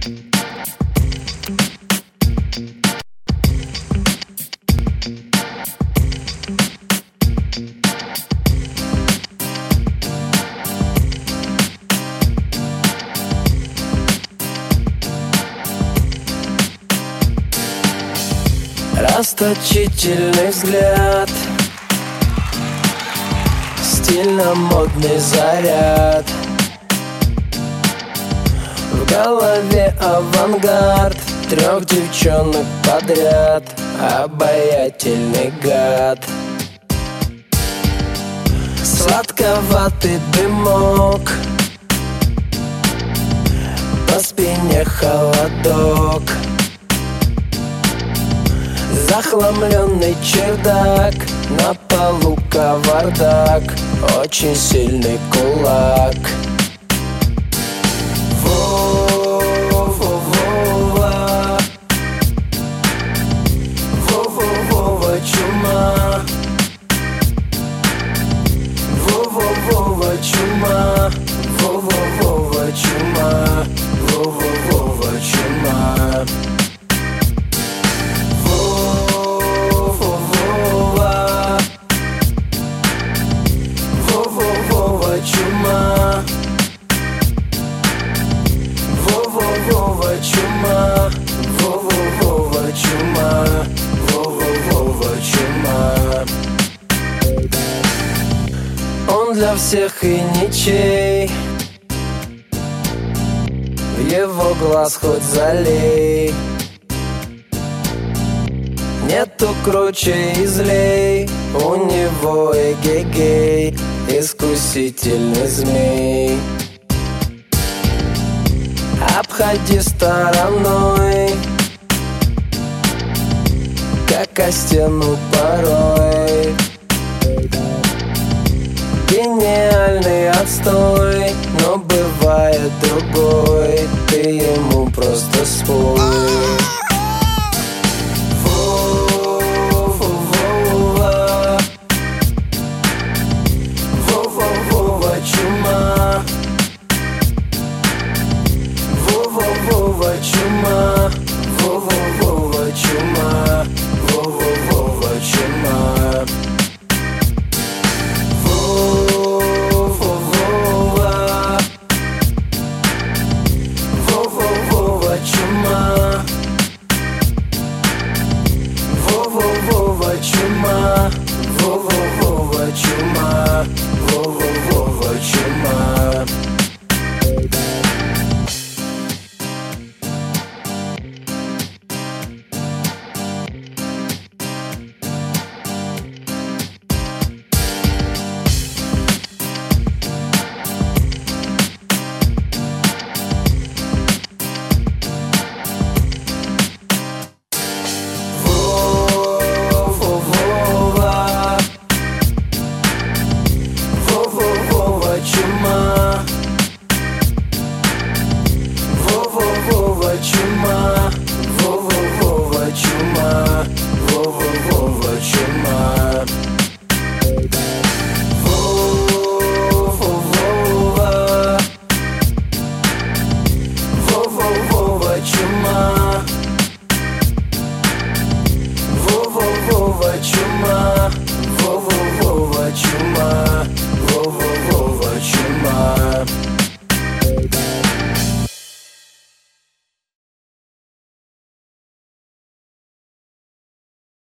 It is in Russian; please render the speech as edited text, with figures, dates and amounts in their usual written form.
Расточительный взгляд, стильно-модный заряд, в голове авангард, 3 девчонок подряд, обаятельный гад. Сладковатый дымок, по спине холодок, захламленный чердак, на полу кавардак, очень сильный кулак. Вова, Вова, чума. Вова, чума. Вова, чума. Вова, чума. Чума, Вова, чума, Вова, чума, Вова, чума. Он для всех и ничей, в его глаз хоть залей, нету круче и злей, у него эгегей, искусительный змей. Обходи стороной, как о стену порой. Гениальный отстой, но бывает другой, ты ему просто спой. Чума, Вова, чума, Вова, чума, Вова, чума. Вова, чума, Вова, чума, Вова, чума, Вова, чума. Чума, Вова, чума.